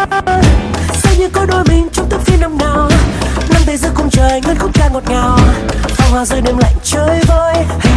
Sao như có đôi mình trong thước phim năm nào, năm tay giữa khung trời ngân khúc ca ngọt ngào, pháo hoa rơi đêm lạnh chơi vơi.